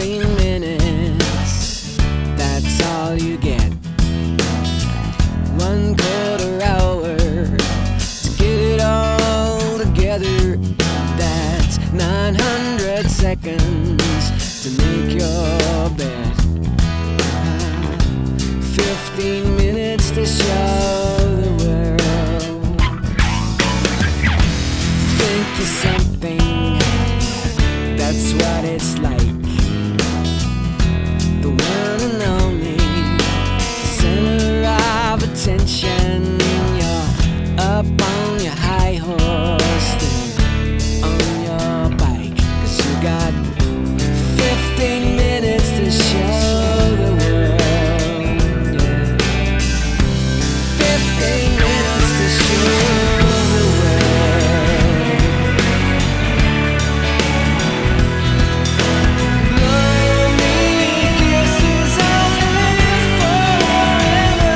15 minutes, that's all you get. 1/4 hour to get it all together. That's 900 seconds to make your bed. 15 minutes to show the world. Think you're something, that's what it's like. The one and only center of attention. You're up on your high horse, then on your bike, 'cause you got 15 minutes to show the world. Yeah. 15 minutes to show the world. Lonely kisses I'll live forever.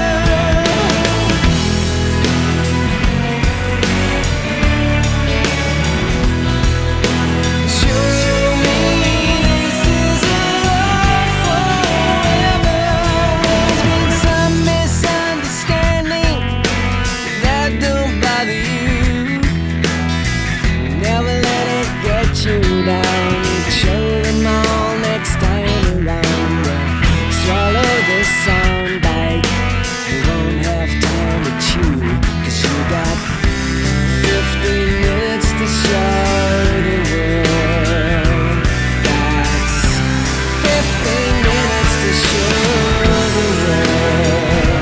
Show me this is love forever. There's been some misunderstanding that don't bother you. Never let it get you down. Show them all next time around. Swallow this soundbite. You won't have time to chew, 'cause you got 15 minutes to show the world. That's 15 minutes to show the world.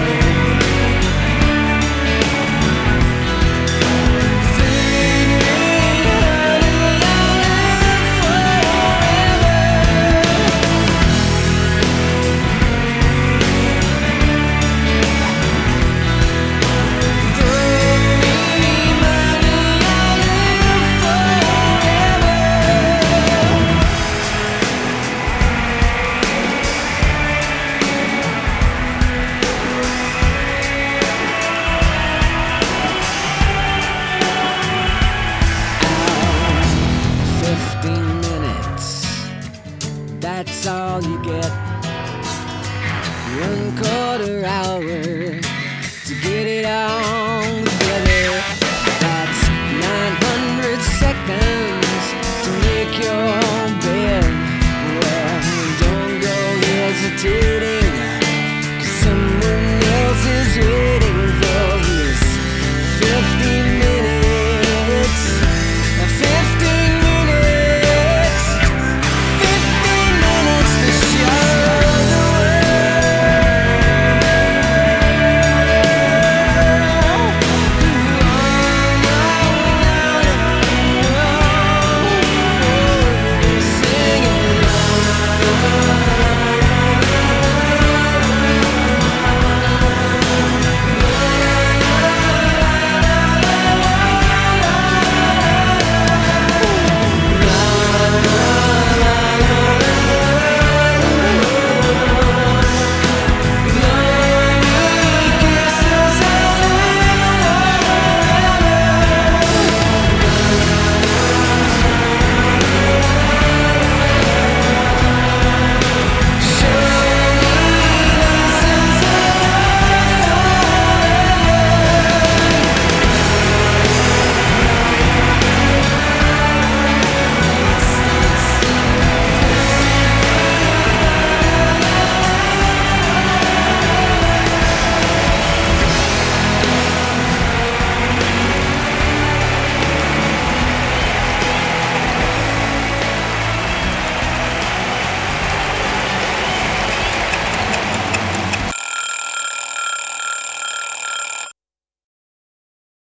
15 minutes, that's all you get. 1/4 hour to get it all together. That's 900 seconds to make your